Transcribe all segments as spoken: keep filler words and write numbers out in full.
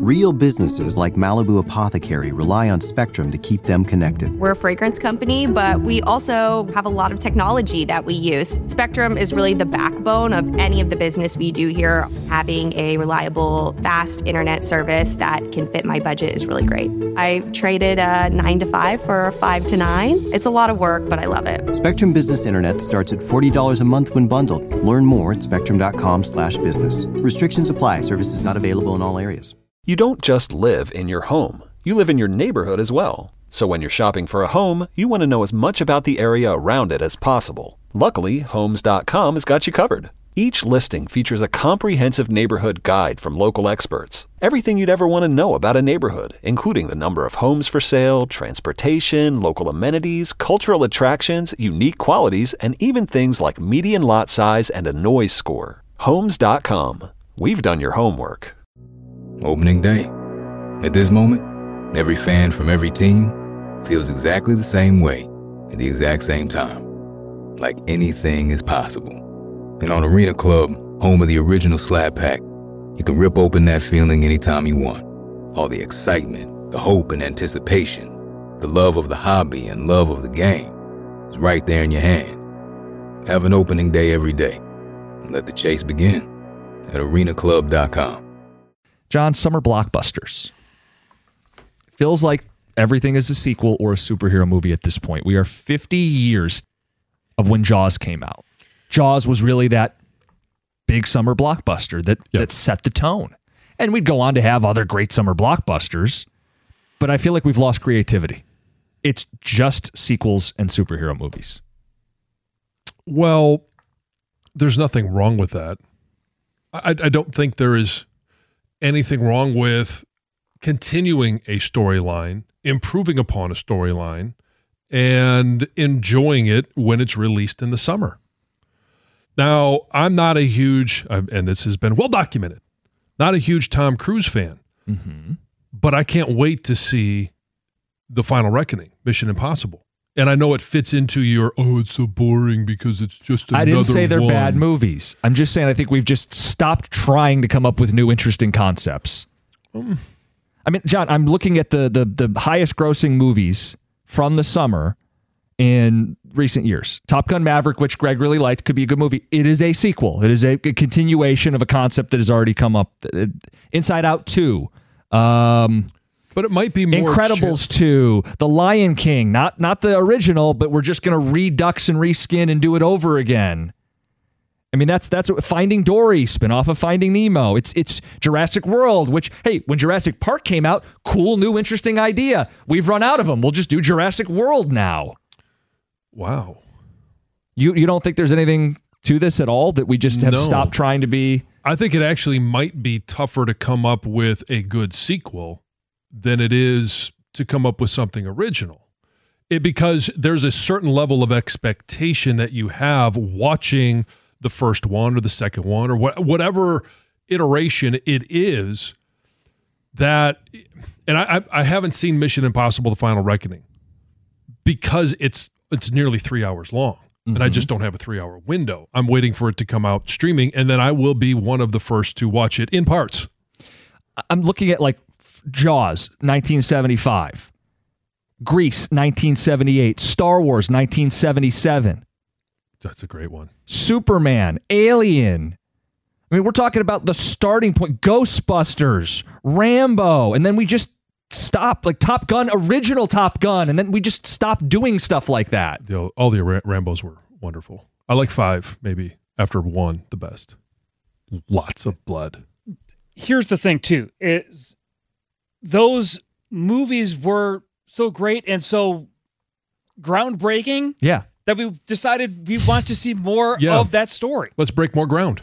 Real businesses like Malibu Apothecary rely on Spectrum to keep them connected. We're a fragrance company, but we also have a lot of technology that we use. Spectrum is really the backbone of any of the business we do here. Having a reliable, fast internet service that can fit my budget is really great. I traded a nine to five for a five to nine. It's a lot of work, but I love it. Spectrum Business Internet starts at forty dollars a month when bundled. Learn more at spectrum.com slash business. Restrictions apply. Services not available in all areas. You don't just live in your home. You live in your neighborhood as well. So when you're shopping for a home, you want to know as much about the area around it as possible. Luckily, Homes dot com has got you covered. Each listing features a comprehensive neighborhood guide from local experts. Everything you'd ever want to know about a neighborhood, including the number of homes for sale, transportation, local amenities, cultural attractions, unique qualities, and even things like median lot size and a noise score. Homes dot com. We've done your homework. Opening day. At this moment, every fan from every team feels exactly the same way at the exact same time. Like anything is possible. And on Arena Club, home of the original Slab Pack, you can rip open that feeling anytime you want. All the excitement, the hope and anticipation, the love of the hobby and love of the game is right there in your hand. Have an opening day every day. And let the chase begin at arena club dot com. John, summer blockbusters. Feels like everything is a sequel or a superhero movie at this point. We are fifty years of when Jaws came out. Jaws was really that big summer blockbuster that, yep. that set the tone. And we'd go on to have other great summer blockbusters, but I feel like we've lost creativity. It's just sequels and superhero movies. Well, there's nothing wrong with that. I, I don't think there is anything wrong with continuing a storyline, improving upon a storyline, and enjoying it when it's released in the summer. Now, I'm not a huge, and this has been well documented, not a huge Tom Cruise fan, mm-hmm. but I can't wait to see The Final Reckoning, Mission Impossible. And I know it fits into your, oh, it's so boring because it's just another one. I didn't say they're one. bad movies. I'm just saying I think we've just stopped trying to come up with new interesting concepts. Um. I mean, John, I'm looking at the, the the highest grossing movies from the summer in recent years. Top Gun Maverick, which Greg really liked, could be a good movie. It is a sequel. It is a, a continuation of a concept that has already come up. Inside Out two. Um, but it might be more... Incredibles ch- two. The Lion King. Not, not the original, but we're just going to redux and reskin and do it over again. I mean, that's that's what, Finding Dory, spinoff of Finding Nemo. It's it's Jurassic World, which, hey, when Jurassic Park came out, cool, new, interesting idea. We've run out of them. We'll just do Jurassic World now. Wow. You you don't think there's anything to this at all, that we just have no. stopped trying to be? I think it actually might be tougher to come up with a good sequel than it is to come up with something original. It, because there's a certain level of expectation that you have watching the first one or the second one or wh- whatever iteration it is, that, and I, I haven't seen Mission Impossible: The Final Reckoning because it's it's nearly three hours long, mm-hmm. and I just don't have a three-hour window. I'm waiting for it to come out streaming, and then I will be one of the first to watch it in parts. I'm looking at like Jaws, nineteen seventy-five, Grease, nineteen seventy-eight, Star Wars, nineteen seventy-seven. That's a great one. Superman, Alien. I mean, we're talking about the starting point. Ghostbusters, Rambo, and then we just stop. Like Top Gun, original Top Gun, and then we just stop doing stuff like that. The, all the Rambos were wonderful. I like five, maybe, after one, the best. Lots of blood. Here's the thing, too, is those movies were so great and so groundbreaking. Yeah. That we decided we want to see more yeah. of that story. Let's break more ground.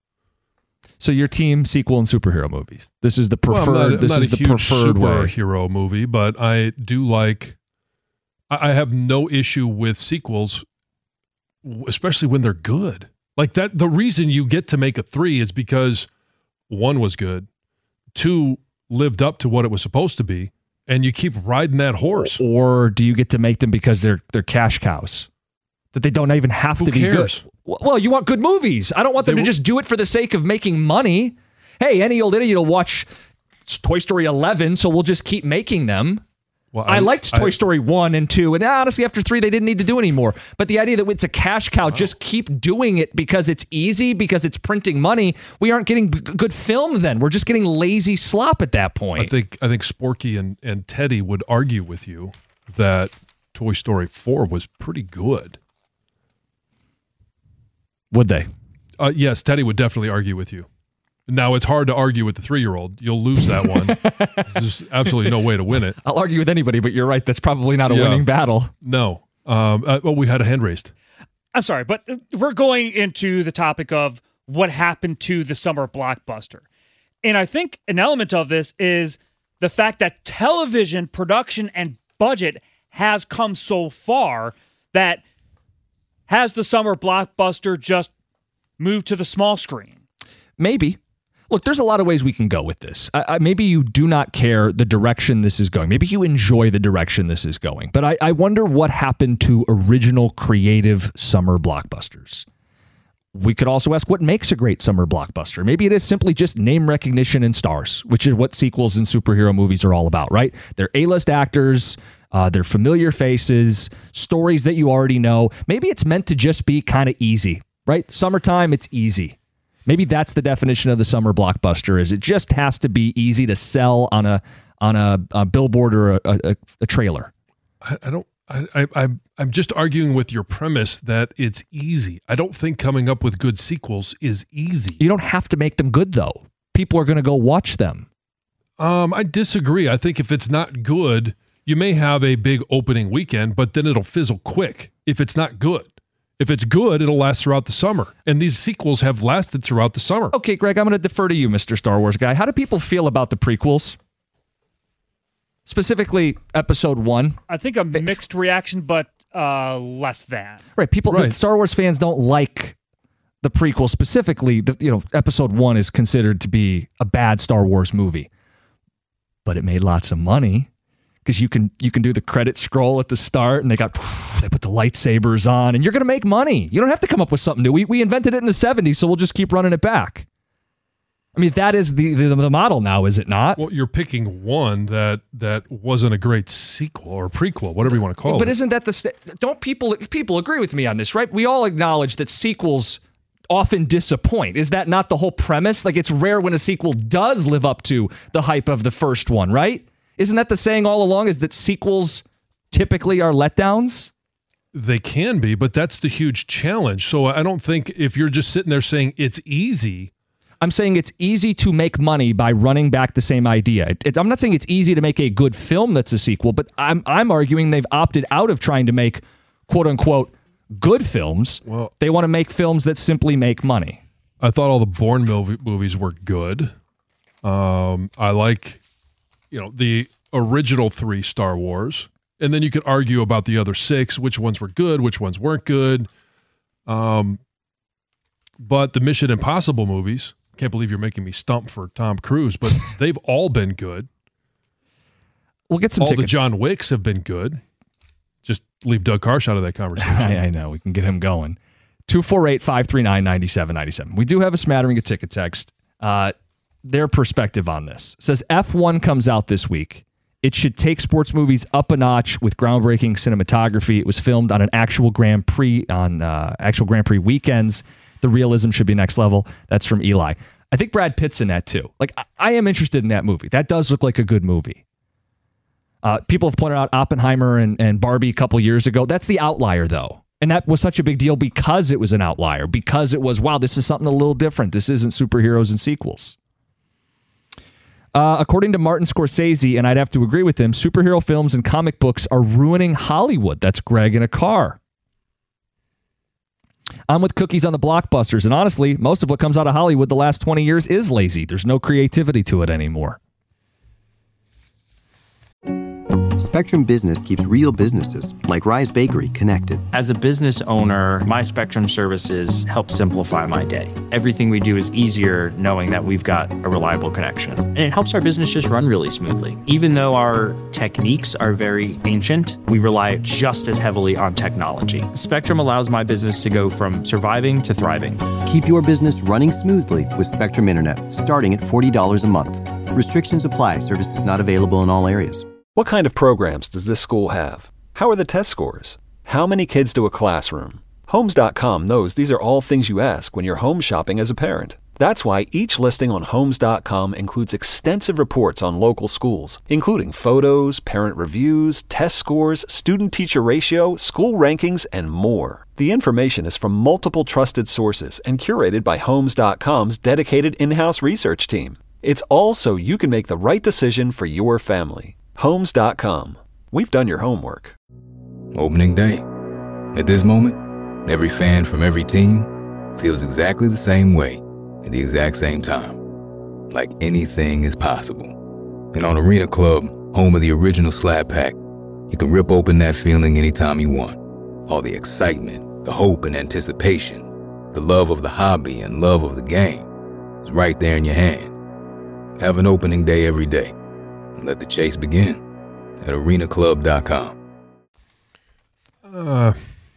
So your team, sequel, and superhero movies. This is the preferred. Well, I'm not, this I'm not is a the huge preferred superhero movie, but I do like. I have no issue with sequels, especially when they're good. Like that. The reason you get to make a three is because one was good, two lived up to what it was supposed to be, and you keep riding that horse. Or do you get to make them because they're they're cash cows? That they don't even have Who to cares? be good. Well, you want good movies. I don't want them they to w- just do it for the sake of making money. Hey, any old idiot will watch it's Toy Story eleven, so we'll just keep making them. Well, I, I liked Toy I, Story one and two, and honestly, after three, they didn't need to do anymore. But the idea that it's a cash cow, wow. just keep doing it because it's easy, because it's printing money, we aren't getting g- good film then. We're just getting lazy slop at that point. I think I think Sporky and, and Teddy would argue with you that Toy Story four was pretty good. Would they? Uh, yes, Teddy would definitely argue with you. Now, it's hard to argue with the three-year-old. You'll lose that one. There's absolutely no way to win it. I'll argue with anybody, but you're right. That's probably not a yeah. winning battle. No. Um, uh, well, we had a hand raised. I'm sorry, but we're going into the topic of what happened to the summer blockbuster. And I think an element of this is the fact that television production and budget has come so far that has the summer blockbuster just moved to the small screen? Maybe. Look, there's a lot of ways we can go with this. I, I, maybe you do not care the direction this is going. Maybe you enjoy the direction this is going. But I, I wonder what happened to original creative summer blockbusters. We could also ask what makes a great summer blockbuster. Maybe it is simply just name recognition and stars, which is what sequels and superhero movies are all about, right? They're A-list actors, uh, they're familiar faces, stories that you already know. Maybe it's meant to just be kind of easy, right? Summertime, it's easy. Maybe that's the definition of the summer blockbuster, is it just has to be easy to sell on a on a, a billboard or a, a, a trailer. I, I don't. I, I, I'm just arguing with your premise that it's easy. I don't think coming up with good sequels is easy. You don't have to make them good, though. People are going to go watch them. Um, I disagree. I think if it's not good, you may have a big opening weekend, but then it'll fizzle quick if it's not good. If it's good, it'll last throughout the summer. And these sequels have lasted throughout the summer. Okay, Greg, I'm going to defer to you, Mister Star Wars guy. How do people feel about the prequels? Specifically, episode one. I think a mixed reaction, but uh, less than. Right, people, right. The Star Wars fans don't like the prequel specifically. The, you know, episode one is considered to be a bad Star Wars movie. But it made lots of money. Because you can you can do the credit scroll at the start, and they got they put the lightsabers on, and you're going to make money. You don't have to come up with something new. We we invented it in the seventies, so we'll just keep running it back. I mean, that is the, the the model now, is it not? Well, you're picking one that that wasn't a great sequel or prequel, whatever you want to call but it. But isn't that the st- don't people people agree with me on this, right? We all acknowledge that sequels often disappoint. Is that not the whole premise? Like, it's rare when a sequel does live up to the hype of the first one, right? Isn't that the saying all along, is that sequels typically are letdowns? They can be, but that's the huge challenge. So I don't think if you're just sitting there saying it's easy. I'm saying it's easy to make money by running back the same idea. It, it, I'm not saying it's easy to make a good film that's a sequel, but I'm I'm arguing they've opted out of trying to make quote unquote good films. Well, they want to make films that simply make money. I thought all the Bourne movies were good. Um, I like, you know, the original three Star Wars. And then you could argue about the other six, which ones were good, which ones weren't good. Um, but the Mission Impossible movies, can't believe you're making me stump for Tom Cruise, but they've all been good. We'll get some all tickets. The John Wicks have been good. Just leave Doug Karsh out of that conversation. I, I know. We can get him going. two four eight, five three nine, nine seven nine seven. We do have a smattering of ticket text. Uh, their perspective on this. It says F one comes out this week. It should take sports movies up a notch with groundbreaking cinematography. It was filmed on an actual Grand Prix on uh, actual Grand Prix weekends. The realism should be next level. That's from Eli. I think Brad Pitt's in that too. Like, I, I am interested in that movie. That does look like a good movie. Uh, people have pointed out Oppenheimer and, and Barbie a couple years ago. That's the outlier, though. And that was such a big deal because it was an outlier, because it was, wow, this is something a little different. This isn't superheroes and sequels. Uh, according to Martin Scorsese, and I'd have to agree with him, superhero films and comic books are ruining Hollywood. That's Greg in a car. I'm with cookies on the blockbusters, and honestly, most of what comes out of Hollywood the last twenty years is lazy. There's no creativity to it anymore. Spectrum Business keeps real businesses, like Rise Bakery, connected. As a business owner, my Spectrum services help simplify my day. Everything we do is easier knowing that we've got a reliable connection. And it helps our business just run really smoothly. Even though our techniques are very ancient, we rely just as heavily on technology. Spectrum allows my business to go from surviving to thriving. Keep your business running smoothly with Spectrum Internet, starting at forty dollars a month. Restrictions apply. Services not available in all areas. What kind of programs does this school have? How are the test scores? How many kids do a classroom? Homes dot com knows these are all things you ask when you're home shopping as a parent. That's why each listing on Homes dot com includes extensive reports on local schools, including photos, parent reviews, test scores, student-teacher ratio, school rankings, and more. The information is from multiple trusted sources and curated by Homes dot com's dedicated in-house research team. It's all so you can make the right decision for your family. Homes dot com. We've done your homework. Opening day. At this moment, every fan from every team feels exactly the same way at the exact same time. Like anything is possible. And on Arena Club, home of the original Slab Pack, you can rip open that feeling anytime you want. All the excitement, the hope and anticipation, the love of the hobby and love of the game is right there in your hand. Have an opening day every day. And let the chase begin at arena club dot com. Uh,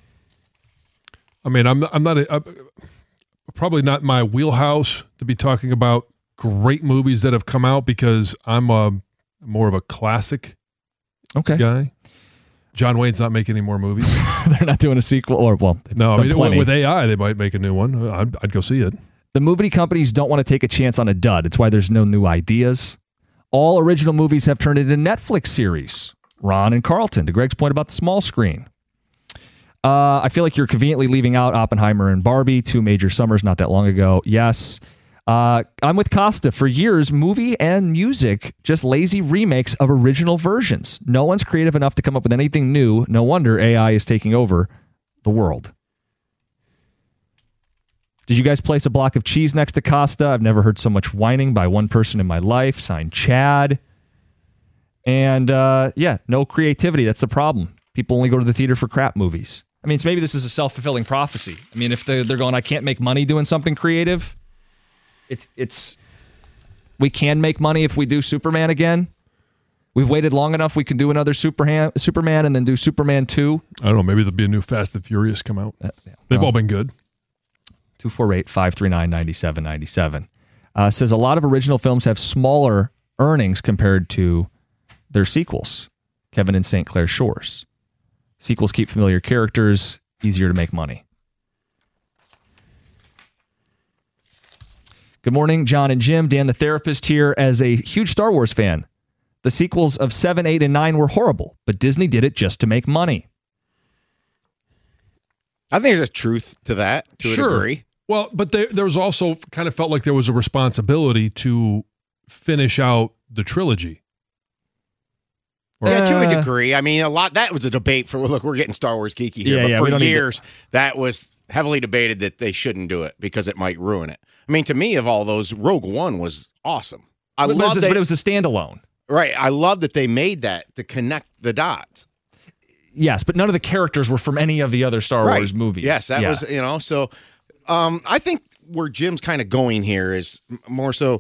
I mean, I'm I'm not a, I'm probably not my wheelhouse to be talking about great movies that have come out because I'm a, more of a classic Okay. guy. John Wayne's not making any more movies. They're not doing a sequel, or well, No, I mean, plenty. with A I, they might make a new one. I'd, I'd go see it. The movie companies don't want to take a chance on a dud. It's why there's no new ideas. All original movies have turned into Netflix series. Ron and Carlton, to Greg's point about the small screen. Uh, I feel like you're conveniently leaving out Oppenheimer and Barbie, two major summers not that long ago. Yes. Uh, I'm with Costa. For years, movie and music, just lazy remakes of original versions. No one's creative enough to come up with anything new. No wonder A I is taking over the world. Did you guys place a block of cheese next to Costa? I've never heard so much whining by one person in my life. Signed, Chad. And uh, yeah, no creativity. That's the problem. People only go to the theater for crap movies. I mean, it's maybe this is a self-fulfilling prophecy. I mean, if they're, they're going, I can't make money doing something creative, it's it's we can make money if we do Superman again. We've waited long enough. We can do another Superman, Superman and then do Superman two. I don't know. Maybe there'll be a new Fast and Furious come out. Uh, yeah, They've well, all been good. two four eight, five three nine, nine seven nine seven. Uh, says a lot of original films have smaller earnings compared to their sequels. Kevin in Saint Clair Shores. Sequels keep familiar characters, easier to make money. Good morning, John and Jim. Dan the therapist here. As a huge Star Wars fan, the sequels of seven, eight, and nine were horrible, but Disney did it just to make money. I think there's truth to that, to Sure. a degree. Well, but there, there was also kind of felt like there was a responsibility to finish out the trilogy. Yeah, to a Uh, degree. I mean, a lot. That was a debate for. Look, we're getting Star Wars geeky here, Yeah, but yeah, we for don't need to- years that was heavily debated that they shouldn't do it because it might ruin it. I mean, to me, of all those, Rogue One was awesome. I But, love but, that. but it was a standalone. Right, I love that they made that to connect the dots. Yes, but none of the characters were from any of the other Star right. Wars movies. Yes, that Yeah. was you know. So, um, I think where Jim's kind of going here is m- more so.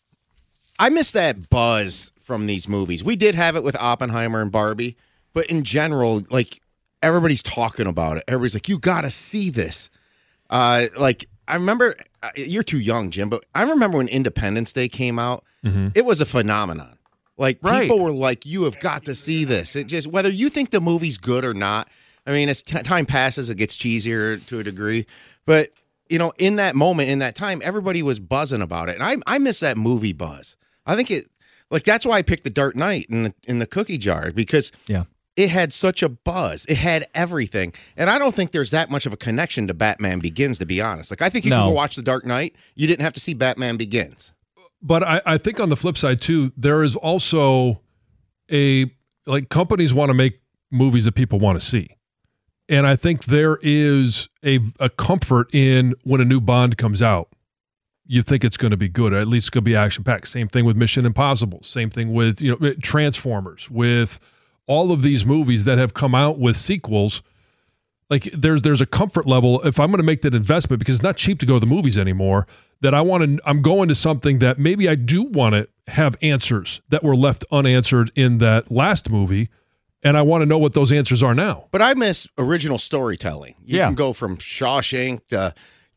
I miss that buzz from these movies. We did have it with Oppenheimer and Barbie, but in general, like everybody's talking about it. Everybody's like, "You got to see this." Uh, like I remember, uh, you're too young, Jim, but I remember when Independence Day came out. Mm-hmm. It was a phenomenon. Like Right. people were like, "You have got to see this." It just whether you think the movie's good or not. I mean, as t- time passes, it gets cheesier to a degree. But you know, in that moment, in that time, everybody was buzzing about it, and I I miss that movie buzz. I think it like that's why I picked The Dark Knight in the in the cookie jar because Yeah. it had such a buzz. It had everything, and I don't think there's that much of a connection to Batman Begins. To be honest, like I think you No. can go watch The Dark Knight. You didn't have to see Batman Begins. But I, I think on the flip side too, there is also a like companies want to make movies that people want to see. And I think there is a a comfort in when a new Bond comes out. You think it's going to be good, or at least it's going to be action packed. Same thing with Mission Impossible. Same thing with, you know, Transformers, with all of these movies that have come out with sequels. Like there's there's a comfort level if I'm going to make that investment, because it's not cheap to go to the movies anymore, that I want to I'm going to something that maybe I do want to have answers that were left unanswered in that last movie, and I want to know what those answers are now. But I miss original storytelling. You Yeah. can go from Shawshank to,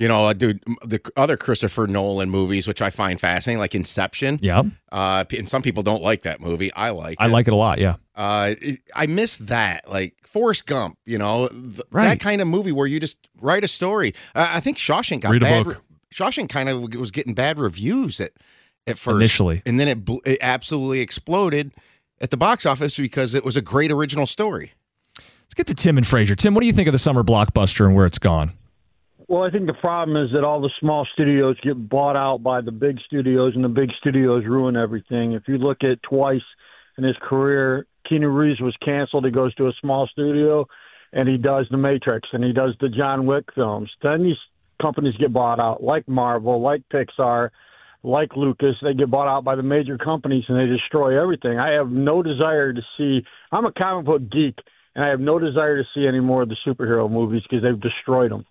You know, uh, dude, the other Christopher Nolan movies, which I find fascinating, like Inception. Yeah. Uh, and some people don't like that movie. I like I it. like it a lot, yeah. Uh, it, I miss that. Like Forrest Gump, you know, th- Right. that kind of movie where you just write a story. Uh, I think Shawshank got Read a bad. book. Re- Shawshank kind of was getting bad reviews at, at first. Initially. And then it, bl- it absolutely exploded at the box office because it was a great original story. Let's get to Tim and Fraser. Tim, what do you think of the summer blockbuster and where it's gone? Well, I think the problem is that all the small studios get bought out by the big studios, and the big studios ruin everything. If you look at twice in his career, Keanu Reeves was canceled. He goes to a small studio, and he does The Matrix, and he does the John Wick films. Then these companies get bought out, like Marvel, like Pixar, like Lucas. They get bought out by the major companies, and they destroy everything. I have no desire to see – I'm a comic book geek, and I have no desire to see any more of the superhero movies because they've destroyed them.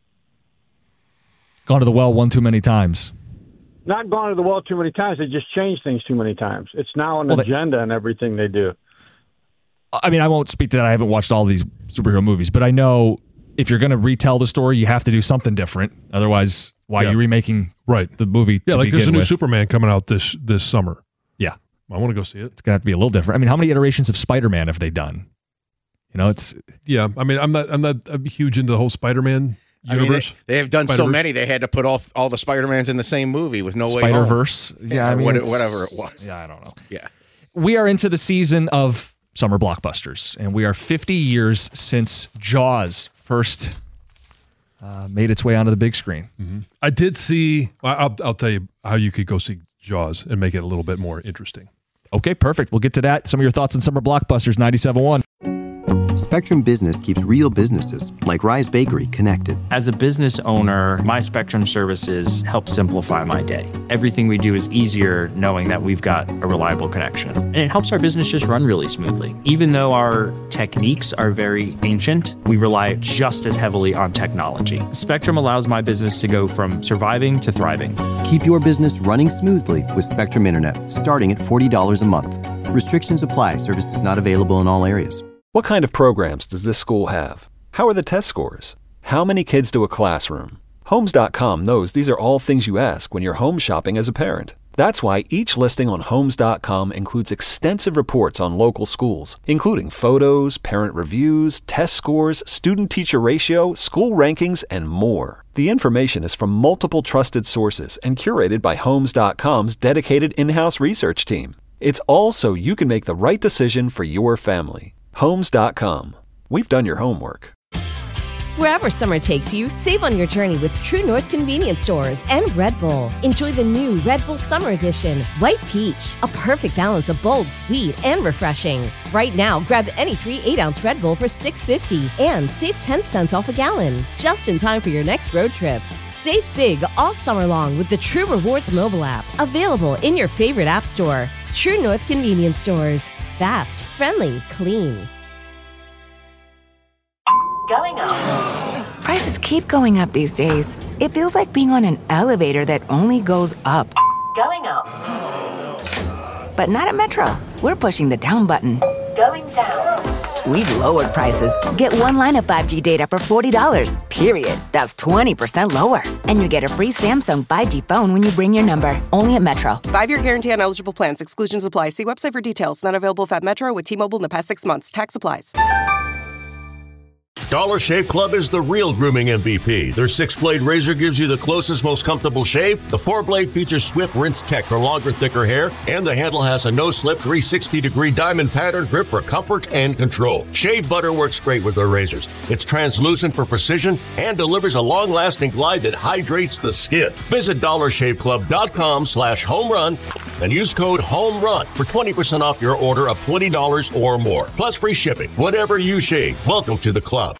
Gone to the well one too many times. Not gone to the well too many times. They just change things too many times. It's now an Well, they- agenda in everything they do. I mean, I won't speak to that. I haven't watched all these superhero movies, but I know if you're going to retell the story, you have to do something different. Otherwise, why Yeah. are you remaking Right. the movie Yeah, to like there's a begin new with? Superman coming out this this summer. Yeah. I want to go see it. It's going to have to be a little different. I mean, how many iterations of Spider-Man have they done? You know, it's Yeah, I mean, I'm not I'm not I'm huge into the whole Spider-Man I mean, universe. they, they have done so Spider-Verse. many, they had to put all all the Spider-Mans in the same movie with no way home. Spider-Verse. Yeah, I mean, what- it's- whatever it was. Yeah, I don't know. Yeah. We are into the season of summer blockbusters, and we are fifty years since Jaws first uh, made its way onto the big screen. I did see. I- I'll I'll tell you how you could go see Jaws and make it a little bit more interesting. Okay, perfect. We'll get to that. Some of your thoughts on summer blockbusters, ninety-seven point one. Spectrum Business keeps real businesses, like Rise Bakery, connected. As a business owner, my Spectrum services help simplify my day. Everything we do is easier knowing that we've got a reliable connection. And it helps our business just run really smoothly. Even though our techniques are very ancient, we rely just as heavily on technology. Spectrum allows my business to go from surviving to thriving. Keep your business running smoothly with Spectrum Internet, starting at forty dollars a month. Restrictions apply. Services not available in all areas. What kind of programs does this school have? How are the test scores? How many kids do a classroom? Homes dot com knows these are all things you ask when you're home shopping as a parent. That's why each listing on Homes dot com includes extensive reports on local schools, including photos, parent reviews, test scores, student-teacher ratio, school rankings, and more. The information is from multiple trusted sources and curated by Homes dot com's dedicated in-house research team. It's all so you can make the right decision for your family. Homes dot com. We've done your homework. Wherever summer takes you, save on your journey with True North Convenience Stores and Red Bull. Enjoy the new Red Bull Summer Edition, White Peach, a perfect balance of bold, sweet, and refreshing. Right now, grab any three eight-ounce Red Bull for six fifty and save ten cents off a gallon, just in time for your next road trip. Save big all summer long with the True Rewards mobile app, available in your favorite app store. True North Convenience Stores. Fast, friendly, clean. Going up. Prices keep going up these days. It feels like being on an elevator that only goes up. Going up. But not at Metro. We're pushing the down button. Going down. We've lowered prices. Get one line of five G data for forty dollars, period. That's twenty percent lower. And you get a free Samsung five G phone when you bring your number. Only at Metro. Five-year guarantee on eligible plans. Exclusions apply. See website for details. Not available at Metro with T-Mobile in the past six months. Tax applies. Dollar Shave Club is the real grooming M V P. Their six-blade razor gives you the closest, most comfortable shave. The four-blade features swift rinse tech for longer, thicker hair. And the handle has a no-slip three sixty degree diamond pattern grip for comfort and control. Shave butter works great with their razors. It's translucent for precision and delivers a long-lasting glide that hydrates the skin. Visit dollar shave club dot com slash home run and use code HOMERUN for twenty percent off your order of twenty dollars or more. Plus free shipping. Whatever you shave, welcome to the club.